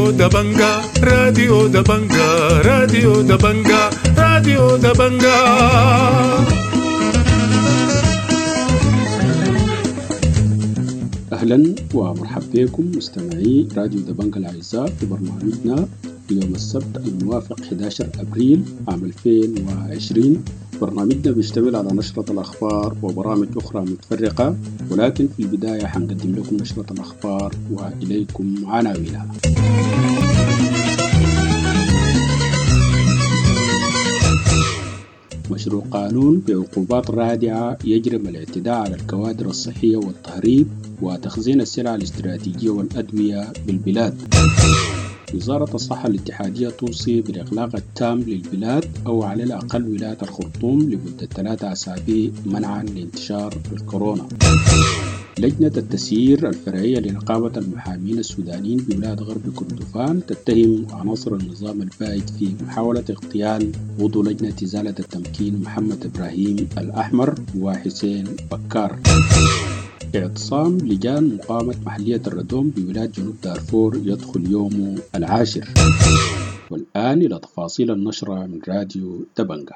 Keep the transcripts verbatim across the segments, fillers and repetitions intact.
راديو دبنجا راديو دبنجا راديو دبنجا راديو دبنجا. أهلا ومرحبا بكم مستمعي راديو دبنجا الأعزاء في برنامجنا يوم السبت الموافق أحد عشر أبريل عام ألفين وعشرين. برنامجنا بيشتمل على نشرة الأخبار وبرامج أخرى متفرقة، ولكن في البداية حنقدم لكم نشرة الأخبار وإليكم عناوينها. مشروع قانون بعقوبات رادعة يجرم الاعتداء على الكوادر الصحية والتهريب وتخزين السلع الاستراتيجية والأدوية بالبلاد. وزارة الصحة الاتحادية توصي بالإغلاق التام للبلاد أو على الأقل ولاية الخرطوم لمدة ثلاثة أسابيع منعا لانتشار الكورونا. لجنة التسيير الفرعية لنقابة المحامين السودانيين بولاية غرب كردفان تتهم عناصر النظام البائد في محاولة اغتيال عضو لجنة إزالة التمكين محمد إبراهيم الأحمر وحسين بكار. اعتصام لجان مقاومة محلية الردوم بولاية جنوب دارفور يدخل يومه العاشر. والآن إلى تفاصيل النشرة من راديو دبنجا.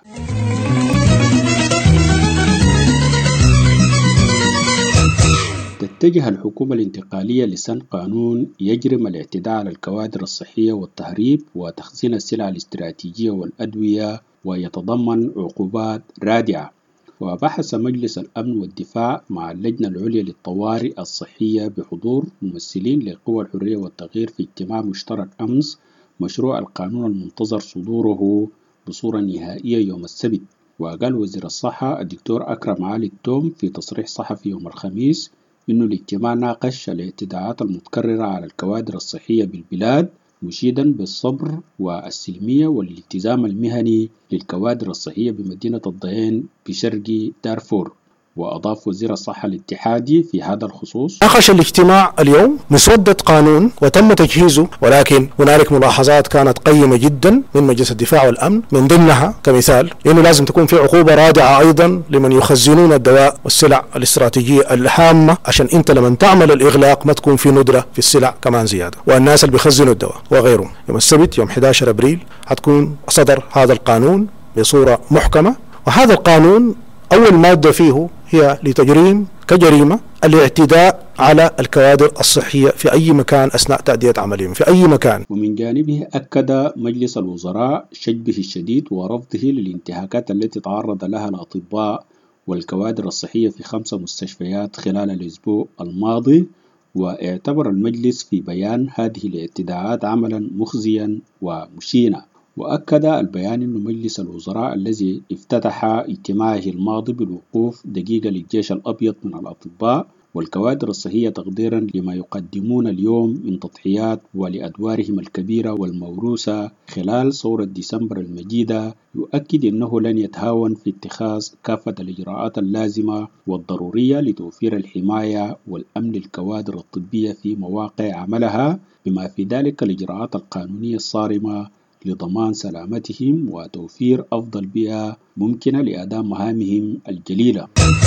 تتجه الحكومة الانتقالية لسن قانون يجرم الاعتداء على الكوادر الصحية والتهريب وتخزين السلع الاستراتيجية والأدوية، ويتضمن عقوبات رادعة. وبحث مجلس الأمن والدفاع مع اللجنة العليا للطوارئ الصحية بحضور ممثلين لقوى الحرية والتغيير في اجتماع مشترك أمس مشروع القانون المنتظر صدوره بصورة نهائية يوم السبت. وقال وزير الصحة الدكتور أكرم علي التوم في تصريح صحفي يوم الخميس إنه الاجتماع ناقش الاعتداءات المتكررة على الكوادر الصحية بالبلاد، مشيدا بالصبر والسلمية والالتزام المهني للكوادر الصحية بمدينة الضيين بشرق دارفور. وأضاف وزير الصحة الاتحادي في هذا الخصوص: ناقش الاجتماع اليوم مسودة قانون وتم تجهيزه، ولكن هنالك ملاحظات كانت قيمة جدا من مجلس الدفاع والأمن، من ضمنها كمثال إنه لازم تكون في عقوبة رادعة أيضا لمن يخزنون الدواء والسلع الاستراتيجية الهامة، عشان أنت لما تعمل الإغلاق ما تكون في ندرة في السلع كمان زيادة، والناس اللي بيخزنوا الدواء وغيرهم. يوم السبت يوم أحد عشر أبريل هتكون صدر هذا القانون بصورة محكمة، وهذا القانون أول مادة فيه هي لتجريم كجريمة الاعتداء على الكوادر الصحية في أي مكان أثناء تأدية عملهم في أي مكان. ومن جانبه أكد مجلس الوزراء شجبه الشديد ورفضه للانتهاكات التي تعرض لها الأطباء والكوادر الصحية في خمس مستشفيات خلال الأسبوع الماضي. واعتبر المجلس في بيان هذه الاعتداءات عملا مخزيا ومشينا. وأكد البيان أن مجلس الوزراء الذي افتتح اجتماعه الماضي بالوقوف دقيقة للجيش الأبيض من الأطباء والكوادر الصحية تقديرا لما يقدمون اليوم من تضحيات ولأدوارهم الكبيرة والموروثة خلال ثورة ديسمبر المجيدة، يؤكد أنه لن يتهاون في اتخاذ كافة الإجراءات اللازمة والضرورية لتوفير الحماية والأمن للكوادر الطبية في مواقع عملها، بما في ذلك الإجراءات القانونية الصارمة لضمان سلامتهم وتوفير أفضل بيئة ممكنة لأداء مهامهم الجليلة.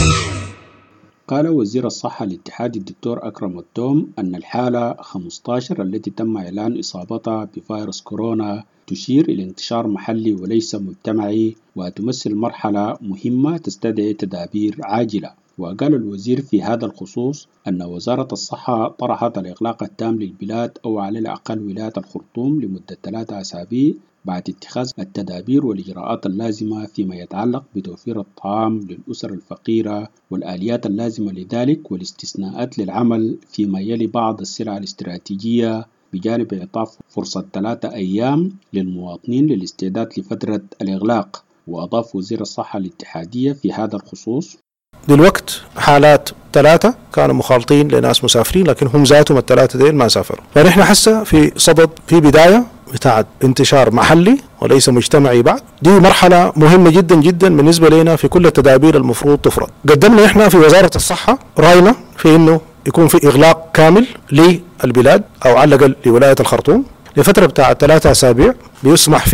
قال وزير الصحة الاتحادي الدكتور أكرم التوم أن الحالة خمسة عشر التي تم إعلان إصابتها بفيروس كورونا تشير إلى انتشار محلي وليس مجتمعي، وتمثل مرحلة مهمة تستدعي تدابير عاجلة. وقال الوزير في هذا الخصوص أن وزارة الصحة طرحت الإغلاق التام للبلاد أو على الأقل ولاية الخرطوم لمدة ثلاثة أسابيع بعد اتخاذ التدابير والإجراءات اللازمة فيما يتعلق بتوفير الطعام للأسر الفقيرة والآليات اللازمة لذلك، والاستثناءات للعمل فيما يلي بعض السلع الاستراتيجية، بجانب إعطاء فرصة ثلاثة أيام للمواطنين للاستعداد لفترة الإغلاق. وأضاف وزير الصحة الاتحادية في هذا الخصوص: دلوقت حالات ثلاثة كانوا مخالطين لناس مسافرين، لكن هم ذاتهم الثلاثة دين ما سافروا. فنحن حسا في صدد في بداية بتاعت انتشار محلي وليس مجتمعي بعد. دي مرحلة مهمة جدا جدا بالنسبة لنا في كل التدابير المفروض تفرض. قدمنا احنا في وزارة الصحة رأينا في انه يكون في اغلاق كامل للبلاد او على الاقل لولاية الخرطوم لفترة بتاعت ثلاثة اسابيع بيسمح فيها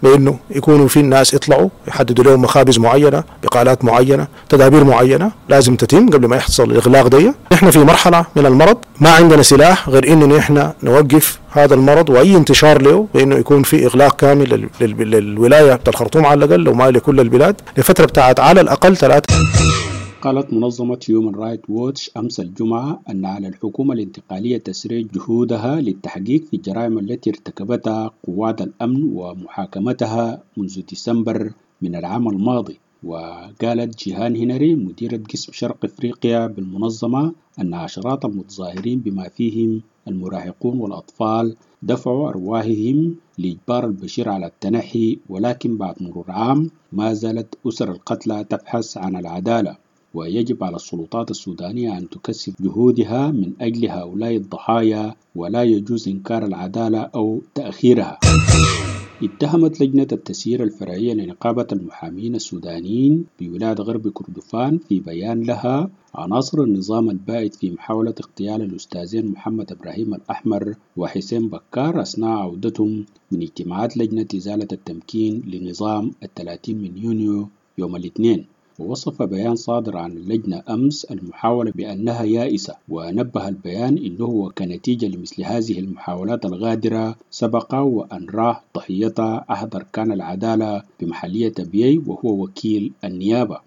بأنه يكونوا في الناس يطلعوا يحددوا لهم مخابز معينة، بقالات معينة، تدابير معينة لازم تتم قبل ما يحصل الإغلاق دي. نحن في مرحلة من المرض ما عندنا سلاح غير إنه نحن نوقف هذا المرض وأي انتشار له، بأنه يكون في إغلاق كامل للولاية بتاع الخرطوم على الأقل وما لكل البلاد لفترة بتاعت على الأقل ثلاثة. قالت منظمة هيومن رايت ووتش أمس الجمعة أن على الحكومة الانتقالية تسريع جهودها للتحقيق في الجرائم التي ارتكبتها قوات الأمن ومحاكمتها منذ ديسمبر من العام الماضي. وقالت جيهان هنري مديرة قسم شرق إفريقيا بالمنظمة أن عشرات المتظاهرين بما فيهم المراهقون والأطفال دفعوا أرواحهم لإجبار البشير على التنحي، ولكن بعد مرور عام ما زالت أسر القتلى تبحث عن العدالة، ويجب على السلطات السودانية أن تكثف جهودها من أجل هؤلاء الضحايا ولا يجوز إنكار العدالة أو تأخيرها. اتهمت لجنة التسيير الفرعية لنقابة المحامين السودانيين بولاية غرب كردفان في بيان لها عناصر النظام البائد في محاولة اغتيال الأستاذين محمد إبراهيم الأحمر وحسين بكار أثناء عودتهم من اجتماعات لجنة إزالة التمكين لنظام الثلاثين من يونيو يوم الاثنين. ووصف بيان صادر عن اللجنة أمس المحاولة بأنها يائسة، ونبه البيان أنه وكنتيجة لمثل هذه المحاولات الغادرة سبق وأن راه ضحيتها أحد أركان العدالة بمحلية بيي وهو وكيل النيابة.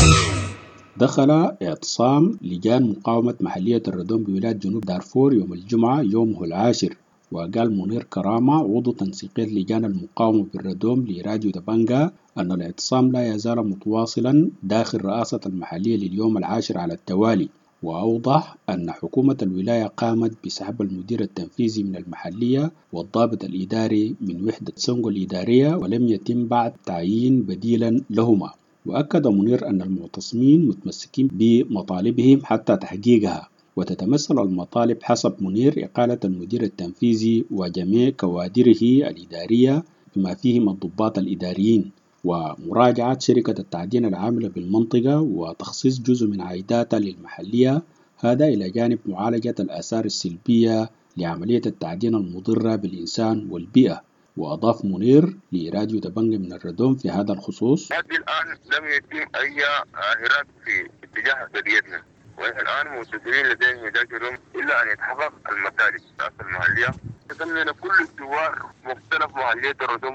دخل اعتصام لجان مقاومة محلية الردوم بولاية جنوب دارفور يوم الجمعة يومه العاشر. وقال منير كرامة عضو تنسيقية لجان المقاومة بالردوم لراديو دبنجا أن الاعتصام لا يزال متواصلا داخل رئاسة المحلية لليوم العاشر على التوالي. وأوضح أن حكومة الولاية قامت بسحب المدير التنفيذي من المحلية والضابط الإداري من وحدة سنغو الإدارية، ولم يتم بعد تعيين بديلا لهما. وأكد منير أن المعتصمين متمسكين بمطالبهم حتى تحقيقها، وتتمثل المطالب حسب منير إقالة المدير التنفيذي وجميع كوادره الإدارية بما فيهم الضباط الإداريين، ومراجعة شركة التعدين العاملة بالمنطقة وتخصيص جزء من عائداتها للمحلية، هذا إلى جانب معالجة الآثار السلبية لعملية التعدين المضرة بالإنسان والبيئة. وأضاف منير لراديو دبنجة من الردوم في هذا الخصوص: لحد الآن لم يتم أي إهراء في اتجاه قضيتنا، ونحن الآن مستديرين لديهم يداجرهم إلا أن يتحقق المطالب المحلية. تتمنى كل الدوار مختلف محلية الردوم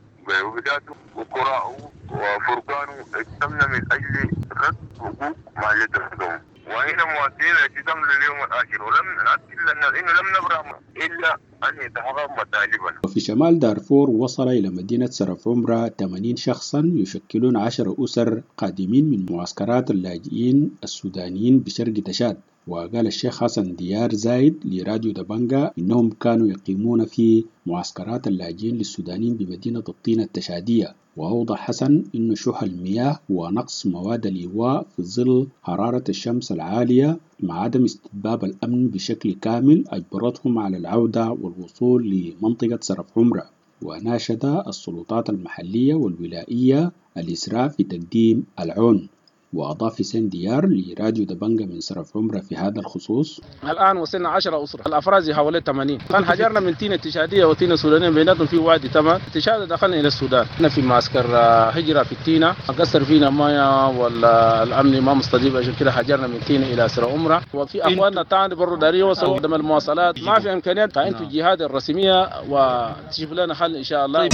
وبداته وقراءه وفرقانه تتمنى من أجل رد حقوق محلية الردوم، وهنا مواطنين الالتزام لليوم الآخر، ولم نأكد إنه لم نبرح إلا أن يتحقق مطالبنا. وفي شمال دارفور وصل إلى مدينة سرف عمرة ثمانين شخصا يشكلون عشر أسر قادمين من معسكرات اللاجئين السودانيين بشرق تشاد. وقال الشيخ حسن ديار زايد لراديو دبنجا إنهم كانوا يقيمون في معسكرات اللاجئين للسودانيين بمدينة الطين التشادية. وأوضح حسن إن شح المياه ونقص مواد الإيواء في ظل حرارة الشمس العالية مع عدم استتباب الأمن بشكل كامل أجبرتهم على العودة والوصول لمنطقة سرف عمرة. وناشد السلطات المحلية والولائية الإسراع في تقديم العون. وأضاف حسين ديار لراديو دبنجة من سرف عمرة في هذا الخصوص: الآن وصلنا عشرة أسرة، الأفراد حوالي ثمانين. كان حجرنا من تينة التشادية وتينة السودانية بيناتهم في وادي تمام. التشادية دخلنا إلى السودان، احنا في معسكر هجرة في التينة، قصر فينا مايا والأمن ما مستجيب، عشان كده حجرنا من تينة إلى سرف عمرة. وفي أخواننا تاني برضو داري وصلوا قدام المواصلات، ما في إمكانيات، فأنتوا الجهات الرسمية وتشوف لنا حل إن شاء الله.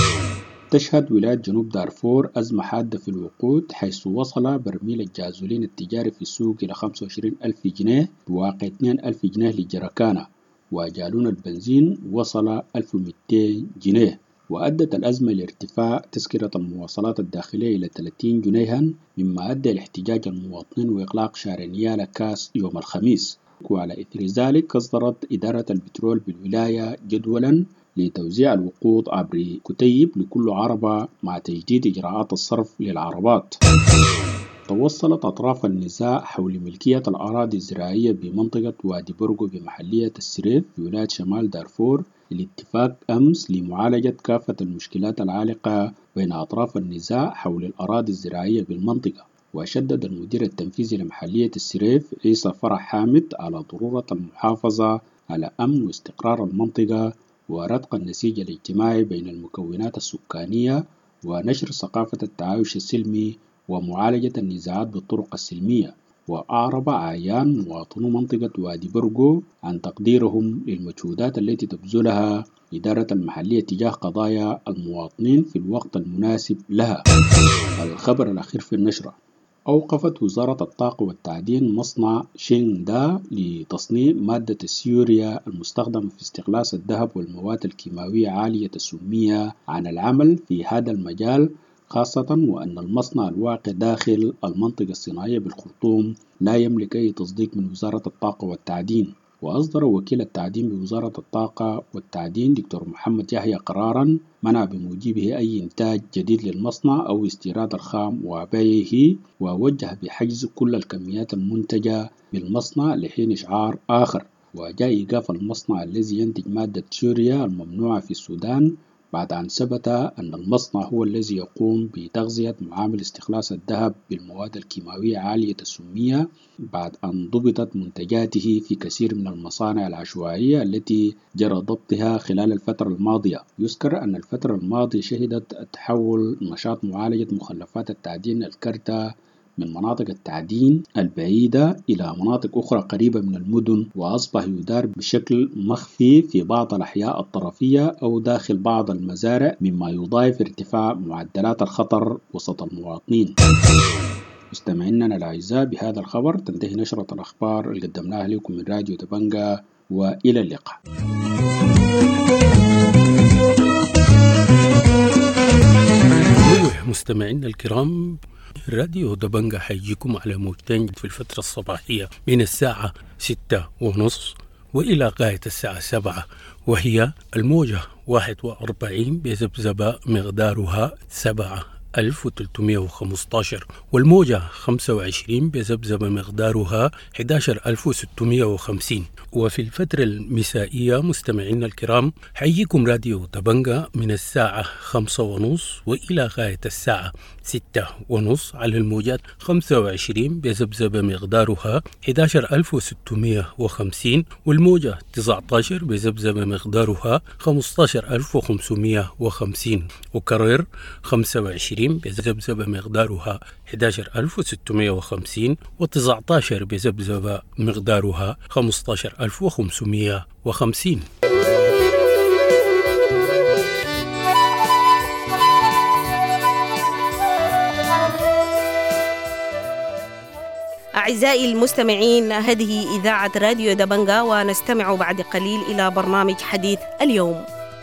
تشهد ولاية جنوب دارفور أزمة حادة في الوقود، حيث وصل برميل الجازولين التجاري في السوق إلى خمسة وعشرين ألف جنيه بواقع اثنين ألف جنيه للجركانة، وجالون البنزين وصل ألف ومئتين جنيه. وأدت الأزمة لارتفاع تذكرة المواصلات الداخلية إلى ثلاثين جنيها، مما أدى لاحتجاج المواطنين وإغلاق شارع نيالا كاس يوم الخميس. وعلى إثر ذلك أصدرت إدارة البترول بالولاية جدولا لتوزيع الوقود عبر كتيب لكل عربة مع تجديد إجراءات الصرف للعربات. توصلت أطراف النزاع حول ملكية الأراضي الزراعية بمنطقة وادي برغو بمحلية السريف في ولاية شمال دارفور الاتفاق أمس لمعالجة كافة المشكلات العالقة بين أطراف النزاع حول الأراضي الزراعية بالمنطقة. وشدد المدير التنفيذي لمحلية السريف عيسى فرح حامد على ضرورة المحافظة على أمن واستقرار المنطقة ورتق النسيج الاجتماعي بين المكونات السكانية ونشر ثقافة التعايش السلمي ومعالجة النزاعات بالطرق السلمية. وأعرب أعيان مواطنو منطقة وادي برقو عن تقديرهم للمجهودات التي تبذلها إدارة المحلية تجاه قضايا المواطنين في الوقت المناسب لها. الخبر الأخير في النشرة: أوقفت وزارة الطاقة والتعدين مصنع شيندا لتصنيع مادة السيوريا المستخدمة في استخلاص الذهب والمواد الكيماوية عالية السمية عن العمل في هذا المجال، خاصة وأن المصنع الواقع داخل المنطقة الصناعية بالخرطوم لا يملك أي تصديق من وزارة الطاقة والتعدين. وأصدر وكيل التعدين بوزارة الطاقة والتعدين دكتور محمد يحيى قرارا منع بموجبه أي إنتاج جديد للمصنع أو استيراد الخام وبيعه، ووجه بحجز كل الكميات المنتجة بالمصنع لحين إشعار آخر. وجاء إيقاف المصنع الذي ينتج مادة سوريا الممنوعة في السودان بعد أن ثبت أن المصنع هو الذي يقوم بتغذية معامل استخلاص الذهب بالمواد الكيماوية عالية السمية، بعد أن ضبطت منتجاته في كثير من المصانع العشوائية التي جرى ضبطها خلال الفترة الماضية. يذكر أن الفترة الماضية شهدت تحول نشاط معالجة مخلفات التعدين الكرتة من مناطق التعدين البعيدة إلى مناطق أخرى قريبة من المدن، وأصبح يدار بشكل مخفي في بعض الأحياء الطرفية أو داخل بعض المزارع، مما يضاعف ارتفاع معدلات الخطر وسط المواطنين. مستمعينا الأعزاء، بهذا الخبر تنتهي نشرة الأخبار اللي قدمناها لكم من راديو دبنجة، وإلى اللقاء. مستمعينا الكرام، راديو دبنجة حيجيكم على موجتين في الفترة الصباحية من الساعة ستة ونص وإلى غاية الساعة سبعة، وهي الموجة واحد وأربعين بذبذبة مقدارها سبعة ألف وثلاثمائة وخمسة عشر، والموجة خمسة وعشرين بذبذبة مقدارها أحد عشر ألف وستمائة وخمسين. وفي الفترة المسائية مستمعينا الكرام حييكم راديو دبنجة من الساعة خمسة ونص وإلى غاية الساعة ستة ونص على الموجات خمسة وعشرين بذبذبة مقدارها أحد عشر ألف وستمائة وخمسين، والموجة تسعة عشر بذبذبة مقدارها خمسة عشر ألف وخمسمائة وخمسين، وكرر خمسة وعشرين بذبذبة مقدارها أحد عشر ألف وستمائة وخمسين، وتسعة عشر بذبذبة مقدارها خمسة عشر ألف وخمسمائة وخمسين. أعزائي المستمعين، هذه إذاعة راديو دبنجة، ونستمع بعد قليل إلى برنامج حديث اليوم.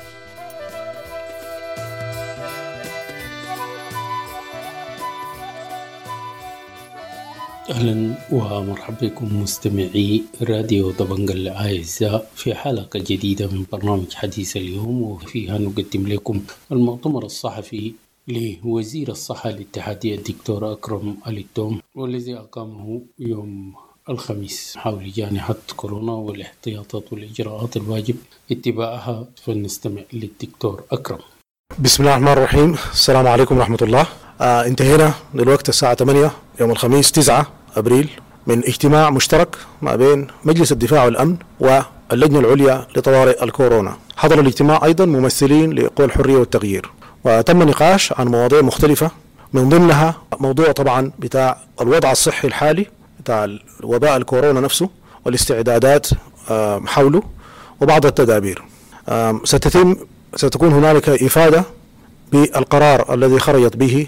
أهلا ومرحبا بكم مستمعي راديو دبنجة الأعزاء في حلقة جديدة من برنامج حديث اليوم، وفيها نقدم لكم المؤتمر الصحفي لوزير الصحة الاتحادية الدكتور أكرم آل التوم، والذي أقامه يوم الخميس حول جائحة كورونا والاحتياطات والإجراءات الواجب اتباعها. فلنستمع للدكتور أكرم. بسم الله الرحمن الرحيم. السلام عليكم ورحمة الله. آه انتهينا دلوقتي الساعة ثمانية يوم الخميس تسعة أبريل من اجتماع مشترك ما بين مجلس الدفاع والأمن واللجنة العليا لطوارئ الكورونا. حضر الاجتماع أيضا ممثلين لقوى الحرية والتغيير، وتم نقاش عن مواضيع مختلفة، من ضمنها موضوع طبعا بتاع الوضع الصحي الحالي بتاع وباء الكورونا نفسه والاستعدادات حوله وبعض التدابير. ستتم ستكون هنالك إفادة بالقرار الذي خرجت به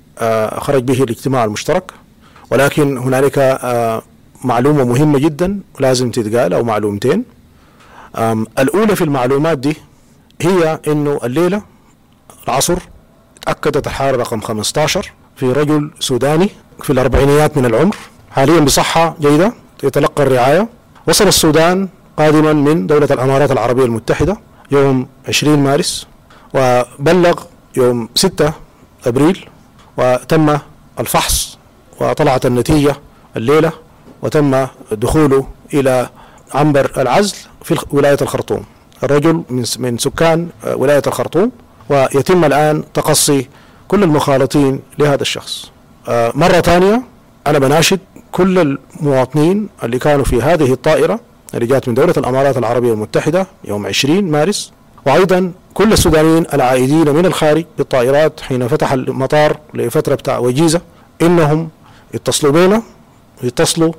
خرج به الاجتماع المشترك، ولكن هنالك معلومة مهمة جدا لازم تتقال أو معلومتين. الأولى في المعلومات دي هي إنه الليلة العصر تأكدت الحالة رقم خمسة عشر في رجل سوداني في الأربعينيات من العمر، حاليا بصحة جيدة يتلقى الرعاية. وصل السودان قادما من دولة الإمارات العربية المتحدة يوم عشرين مارس، وبلغ يوم ستة أبريل، وتم الفحص وطلعت النتيجة الليلة، وتم دخوله إلى عنبر العزل في ولاية الخرطوم. الرجل من سكان ولاية الخرطوم، ويتم الآن تقصي كل المخالطين لهذا الشخص. مرة ثانية أنا بناشد كل المواطنين اللي كانوا في هذه الطائرة اللي جات من دولة الإمارات العربية المتحدة يوم عشرين مارس وأيضا كل السودانيين العائدين من الخارج بالطائرات حين فتح المطار لفترة بتاع وجيزة إنهم يتصلوا بنا، يتصلوا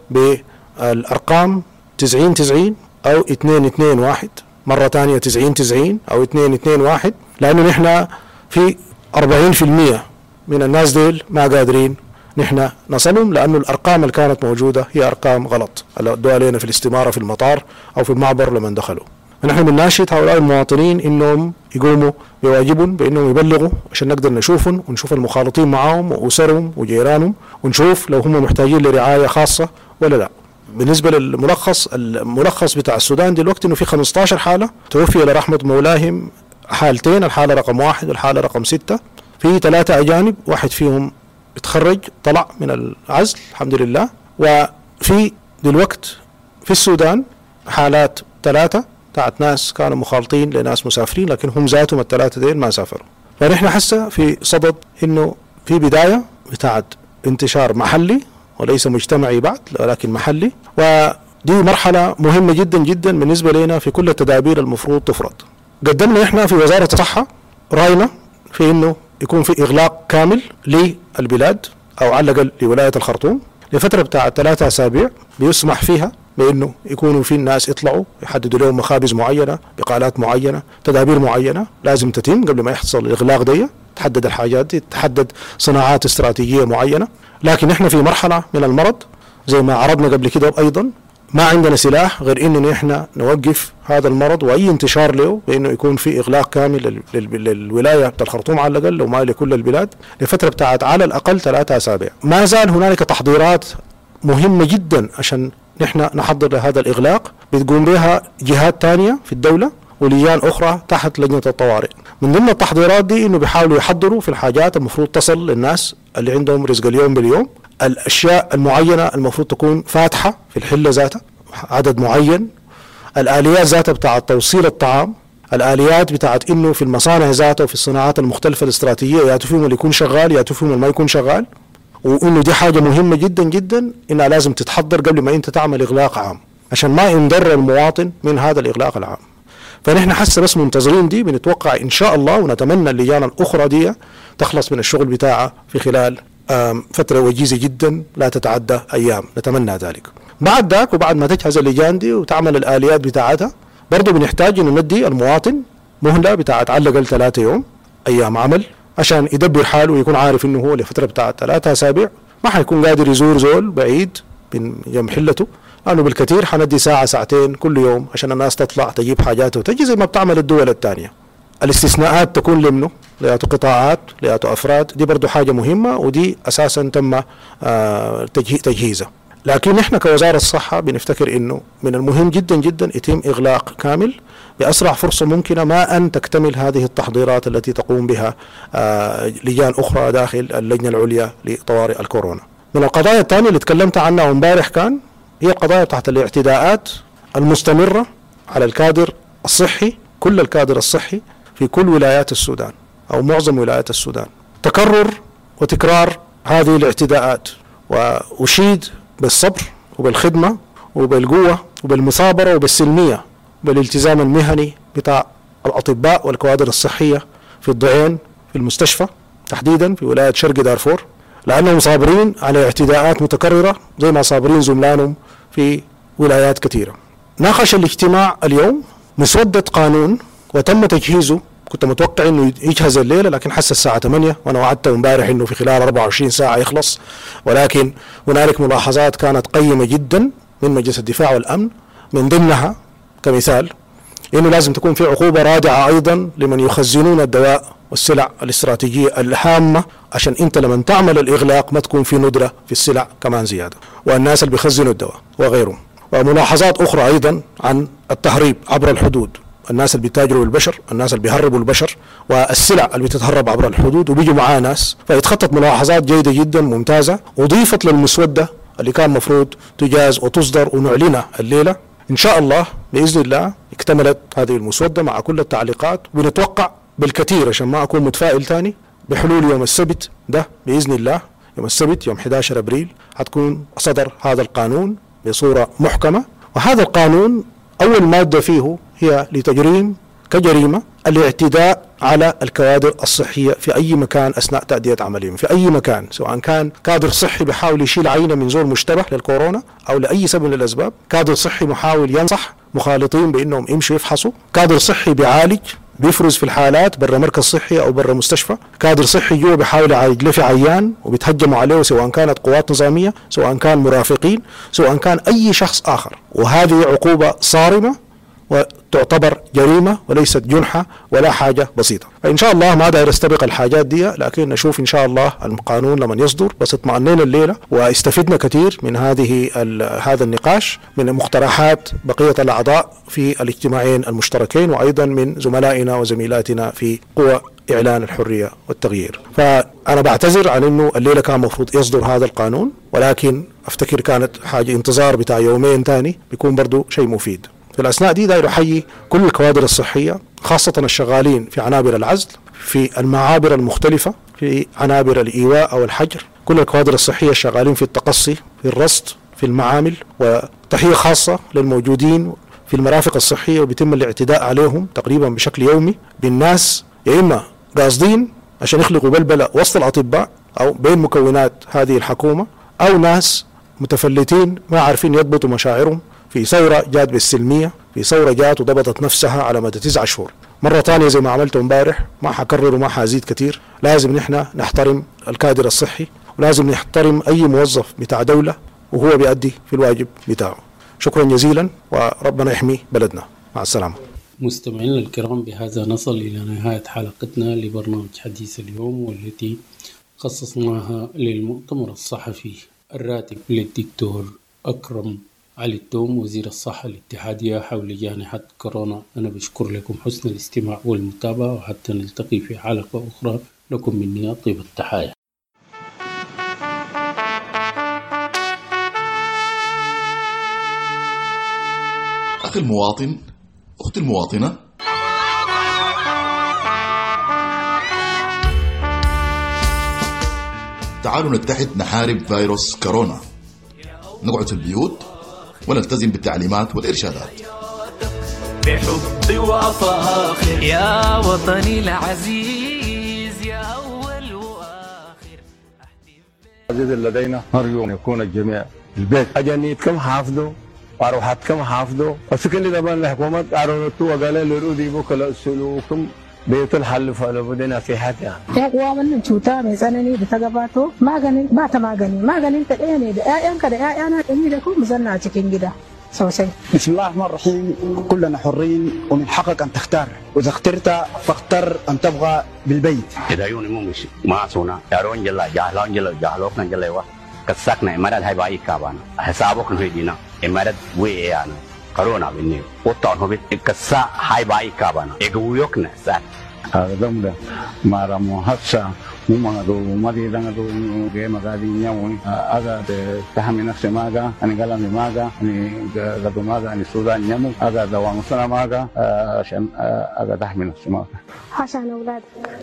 بالأرقام تسعين تسعين أو اثنين اثنين واحد، مرة ثانية تسعين تسعين أو اثنين اثنين واحد، لأنه نحن في أربعين بالمئة من الناس ديل ما قادرين نحن نصلهم، لأنه الأرقام اللي كانت موجودة هي أرقام غلط اللي ادوها علينا في الاستمارة في المطار أو في المعبر لما دخلوا. نحن بنناشد هؤلاء المواطنين إنهم يقوموا بواجبهم بإنهم يبلغوا عشان نقدر نشوفهم ونشوف المخالطين معهم وأسرهم وجيرانهم ونشوف لو هم محتاجين لرعاية خاصة ولا لا. بالنسبة للملخص، الملخص بتاع السودان دلوقتي إنه في خمسة عشر حالة توفي لرحمة مولاهم، حالتين، الحالة رقم واحد والحالة رقم ستة، في ثلاثة أجانب، واحد فيهم اتخرج طلع من العزل الحمد لله. وفي دلوقت في السودان حالات ثلاثة بتاعت ناس كانوا مخالطين لناس مسافرين، لكن هم ذاتهم الثلاثة دين ما سافروا. فنحن حسه في صدد إنه في بداية بتاعت انتشار محلي وليس مجتمعي بعد ولكن محلي، ودي مرحلة مهمة جدا جدا بالنسبة لنا في كل التدابير المفروض تفرض. قدمنا احنا في وزارة الصحة رأينا في انه يكون في اغلاق كامل للبلاد او على الاقل لولاية الخرطوم لفترة بتاعت ثلاثة اسابيع بيسمح فيها بانه يكونوا في الناس يطلعوا يحددوا لهم مخابز معينة، بقالات معينة، تدابير معينة لازم تتم قبل ما يحصل الاغلاق دي، تحدد الحاجات دي، تحدد صناعات استراتيجية معينة. لكن احنا في مرحلة من المرض زي ما عرضنا قبل كده ايضا ما عندنا سلاح غير انه احنا نوقف هذا المرض واي انتشار له بانه يكون في اغلاق كامل للولايه بتاع الخرطوم على الاقل وما لكل البلاد لفتره بتاعت على الاقل ثلاثة اسابيع. ما زال هنالك تحضيرات مهمه جدا عشان نحن نحضر لهذا الاغلاق، بتقوم بها جهات ثانيه في الدوله ولجان اخرى تحت لجنه الطوارئ. من ضمن التحضيرات دي انه بيحاولوا يحضروا في الحاجات المفروض تصل للناس اللي عندهم رزق اليوم باليوم، الاشياء المعينه المفروض تكون فاتحه في الحله ذاتها عدد معين، الاليات ذاتها بتاعه توصيل الطعام، الاليات بتاعه انه في المصانع ذاتها وفي الصناعات المختلفه الاستراتيجيه ياتوا فيهم اللي يكون شغال ياتوا فيهم اللي ما يكون شغال، وانه دي حاجه مهمه جدا جدا انها لازم تتحضر قبل ما انت تعمل اغلاق عام عشان ما ينضر المواطن من هذا الاغلاق العام. فنحن حسه بس منتظرين دي، بنتوقع ان شاء الله ونتمنى اللجان الاخرى دي تخلص من الشغل بتاعها في خلال فترة وجيزة جدا لا تتعدى أيام، نتمنى ذلك. بعد ذاك وبعد ما تجهز اللجان دي وتعمل الآليات بتاعتها برضو بنحتاج إنه ندي المواطن مهلة بتاعت على الأقل ثلاثة يوم أيام عمل عشان يدبر حاله ويكون عارف إنه هو لفترة بتاعت ثلاثة أسابيع ما حيكون قادر يزور زول بعيد من جنب حلته، لأنه بالكثير حندي ساعة ساعتين كل يوم عشان الناس تطلع تجيب حاجاتها وتجي زي ما بتعمل الدول الثانية. الاستثناءات تكون لمنه لياتو قطاعات لياتو أفراد، دي برضو حاجة مهمة ودي أساسا تم تجهيزها. لكن نحن كوزارة الصحة بنفتكر إنه من المهم جدا جدا يتم إغلاق كامل بأسرع فرصة ممكنة ما أن تكتمل هذه التحضيرات التي تقوم بها لجان أخرى داخل اللجنة العليا لطوارئ الكورونا. من القضايا الثانية اللي تكلمت عنها امبارح كان هي القضايا تحت الاعتداءات المستمرة على الكادر الصحي، كل الكادر الصحي في كل ولايات السودان أو معظم ولايات السودان. تكرر وتكرار هذه الاعتداءات، وأشيد بالصبر وبالخدمة وبالقوة وبالمثابرة وبالسلمية بالالتزام المهني بتاع الأطباء والكوادر الصحية في الضعين في المستشفى تحديدا في ولاية شرق دارفور، لأنهم صابرين على اعتداءات متكررة زي ما صابرين زملانهم في ولايات كثيرة. ناقش الاجتماع اليوم مسودة قانون وتم تجهيزه، كنت متوقع انه يجهز الليله لكن حس الساعه ثمانية وانا وعدت امبارح انه في خلال أربعة وعشرين ساعه يخلص، ولكن هنالك ملاحظات كانت قيمه جدا من مجلس الدفاع والامن، من ضمنها كمثال انه لازم تكون في عقوبه رادعه ايضا لمن يخزنون الدواء والسلع الاستراتيجيه الهامه عشان انت لما تعمل الاغلاق ما تكون في ندره في السلع كمان زياده، والناس اللي بيخزنوا الدواء وغيرهم. وملاحظات اخرى ايضا عن التهريب عبر الحدود، الناس اللي بيتاجروا بالبشر، الناس اللي بيهربوا البشر والسلع اللي بتتهرب عبر الحدود وبيجوا معاه ناس، فيتخطط ملاحظات جيدة جدا ممتازة وضيفت للمسودة اللي كان مفروض تجاز وتصدر ونعلنها الليلة. إن شاء الله بإذن الله اكتملت هذه المسودة مع كل التعليقات، ونتوقع بالكثير عشان ما أكون متفائل تاني بحلول يوم السبت ده بإذن الله، يوم السبت يوم أحد عشر أبريل هتكون صدر هذا القانون بصورة محكمة. وهذا القانون أول مادة فيه هي لتجريم كجريمة الاعتداء على الكوادر الصحية في أي مكان أثناء تأدية عملهم، في أي مكان، سواء كان كادر صحي بيحاول يشيل عينة من زول مشتبه للكورونا أو لأي سبب من الأسباب، كادر صحي محاول ينصح مخالطين بأنهم يمشوا يفحصوا، كادر صحي بيعالج بيفرز في الحالات برا مركز صحي أو برا مستشفى، كادر صحي جوا بيحاول يعالج له في عيان وبيتهجموا عليه، سواء كانت قوات نظامية، سواء كان مرافقين، سواء كان أي شخص آخر. وهذه عقوبة صارمة وتعتبر جريمة وليست جنحة ولا حاجة بسيطة. فإن شاء الله ما داير استبق الحاجات دي، لكن نشوف إن شاء الله القانون لما يصدر. بس اطمئنينا الليلة واستفدنا كثير من هذه هذا النقاش، من مقترحات بقية الأعضاء في الاجتماعين المشتركين، وأيضا من زملائنا وزميلاتنا في قوى إعلان الحرية والتغيير. فأنا بعتذر عن أنه الليلة كان مفروض يصدر هذا القانون، ولكن أفتكر كانت حاجة انتظار بتاع يومين تاني بيكون برضو شيء مفيد. في الأثناء دي داير أحيي كل الكوادر الصحية، خاصة الشغالين في عنابر العزل، في المعابر المختلفة، في عنابر الإيواء أو الحجر، كل الكوادر الصحية الشغالين في التقصي، في الرصد، في المعامل. وتحية خاصة للموجودين في المرافق الصحية وبيتم الاعتداء عليهم تقريبا بشكل يومي بالناس، يا إما قاصدين عشان يخلقوا بلبلة وسط الأطباء أو بين مكونات هذه الحكومة، أو ناس متفلتين ما عارفين يضبطوا مشاعرهم في ثورة جات بالسلمية، في ثورة جات وضبطت نفسها على مدى تسعة شهور. مرة تانية زي ما عملت امبارح، ما حكرر وما حازيد كتير، لازم نحن نحترم الكادر الصحي، ولازم نحترم أي موظف بتاع دولة وهو بيأدي في الواجب بتاعه. شكرا جزيلا، وربنا يحمي بلدنا. مع السلامة. مستمعينا الكرام، بهذا نصل إلى نهاية حلقتنا لبرنامج حديث اليوم، والتي خصصناها للمؤتمر الصحفي الراتب للدكتور أكرم علي التوم وزير الصحة الاتحادية حول جائحة كورونا. أنا بشكر لكم حسن الاستماع والمتابعة، وحتى نلتقي في حلقة أخرى، لكم مني طيب التحايا. أخي المواطن، أختي المواطنة، تعالوا نتحد نحارب فيروس كورونا، نقعد في البيوت ونلتزم بالتعليمات والإرشادات. بحبي وأفاخر يا وطني العزيز، يا أول وآخر. العزيز لدينا نرجو أن يكون الجميع البيت أجنيتكم حافظوا وأروحاتكم حافظوا، وسكن لي دبان الحكومة أروتوا وقالوا لرودي بكرة سلوكم بيت الحل فلو بدنا في حاجة. يا من شوتا مثلاً بتجاباته ما جنين ما تما جنين ما جنين تأني ده أيام كده أنا إني لكم مزنة تكين جدا سوسي. بسم الله الرحمن الرحيم. كلنا حرين ومن حقك أن تختار، وإذا اخترت فاختر أن تبغى بالبيت. إذا يوني مو مش ما سونا يارون جلا جاهلون جلا جاهلوك نجلا وا كسكنا إمارات هاي باي كابانا حسابك نهيدينا إمارات ويانا كورونا بيني وطن هو بيكسا هاي باي كابانا إجويوكنا سات. هذا دمدا مارا مهسا مما دو مدي دعنا دو جه مقادي نياوني أجا تهمي نفسي ماجا أنا قلمي ماجا أنا قدو ماجا أنا السودان نيمو أجا دوام سنة ماجا عشان أجا تهمي نفسي ماجا عشان أولادي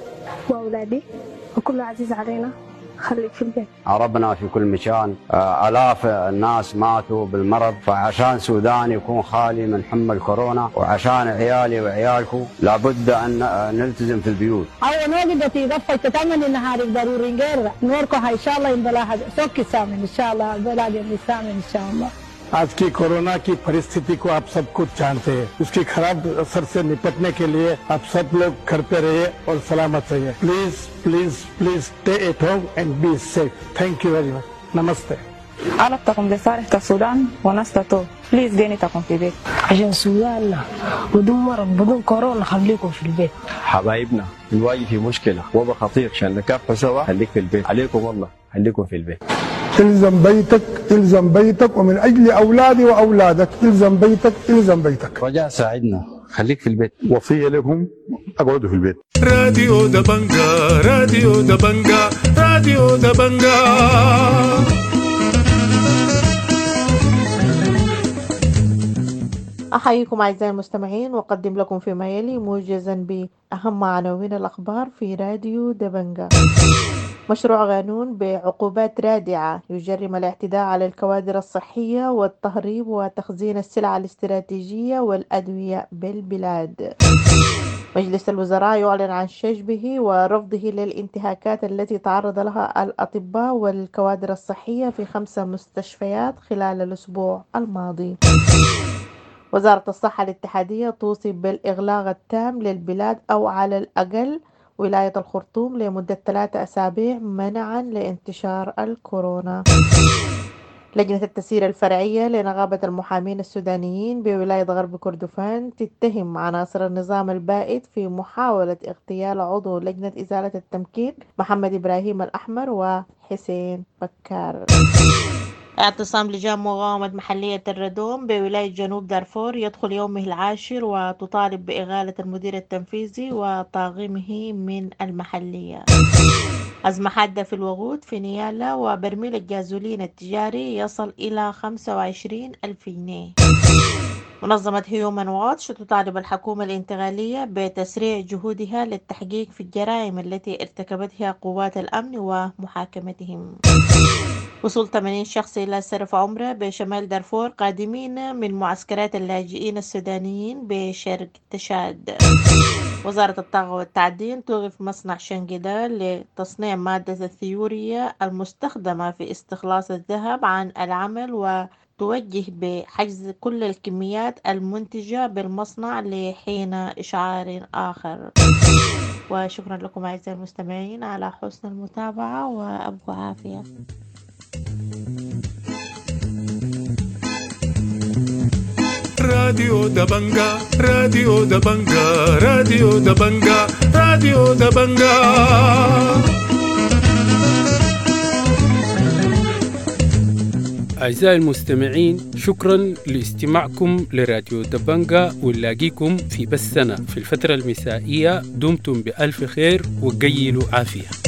وأولادي وكل عزيز علينا خليك في البيت. ربنا في كل مكان، آلاف الناس ماتوا بالمرض، فعشان سودان يكون خالي من حمى الكورونا، وعشان عيالي وعيالكم لابد أن نلتزم في البيوت. أو نوجد تيجي تتمن النهار ضروري غير نوركو إن شاء الله إن بلاها سوكي سامن إن شاء الله بلاد الإسلام إن شاء الله. आज की कोरोना की परिस्थिति को आप सब कुछ जानते हैं, उसकी खराब असर से निपटने के लिए आप सब लोग घर पे रहिए और सलामत रहिए. Please please please stay at home and be safe. Thank you very much. नमस्ते. علاقتكم لصالح السودان ونستطيع. بليز دينتكم في البيت. عشان سوداننا بدون مرض بدون كورونا خليكم في البيت. حبايبنا الواجه في مشكلة وبا خطير عشان نكافحوا سوا. خليك في البيت. عليكم والله خليكم في البيت. الزم بيتك الزم بيتك ومن أجل أولادي وأولادك الزم بيتك الزم بيتك. رجاء ساعدنا خليك في البيت. وصية لكم اقعدوا في البيت. راديو دبنجا راديو دبنجا راديو دبنجا. أحييكم أعزائي المستمعين، وأقدم لكم فيما يلي موجزا بأهم عناوين الأخبار في راديو دبنجا. مشروع قانون بعقوبات رادعة يجرم الاعتداء على الكوادر الصحية والتهريب وتخزين السلع الاستراتيجية والأدوية بالبلاد. مجلس الوزراء يعلن عن شجبه ورفضه للانتهاكات التي تعرض لها الأطباء والكوادر الصحية في خمسة مستشفيات خلال الأسبوع الماضي. وزارة الصحة الاتحادية توصي بالإغلاق التام للبلاد أو على الأقل ولاية الخرطوم لمدة ثلاثة أسابيع منعا لانتشار الكورونا. لجنة التسيير الفرعية لنقابة المحامين السودانيين بولاية غرب كردفان تتهم عناصر النظام البائد في محاولة اغتيال عضو لجنة إزالة التمكين محمد إبراهيم الأحمر وحسين بكار. اعتصام لجان مقاومة محلية الردوم بولاية جنوب دارفور يدخل يومه العاشر وتطالب بإغالة المدير التنفيذي وطاغمه من المحلية. أزمة حادة في الوقود في نيالا وبرميل الجازولين التجاري يصل إلى خمسة وعشرين ألف جنيه. منظمة هيومن واتش تطالب الحكومة الانتقالية بتسريع جهودها للتحقيق في الجرائم التي ارتكبتها قوات الأمن ومحاكمتهم. وصول ثمانين شخص إلى سرف عمرة بشمال دارفور قادمين من معسكرات اللاجئين السودانيين بشرق تشاد. وزارة الطاقة والتعدين توقف مصنع شنقيدا لتصنيع مادة الثيورية المستخدمة في استخلاص الذهب عن العمل وتوجه بحجز كل الكميات المنتجة بالمصنع لحين إشعار آخر. وشكرا لكم أعزائي المستمعين على حسن المتابعة وأبقوا عافية. راديو دبنجا راديو دبنجا راديو دبنجا راديو دبنجا. أعزائي المستمعين، شكرا لاستماعكم لراديو دبنجا، ونلاقيكم في بثنا في الفترة المسائية. دمتم بألف خير وقيلوا عافية.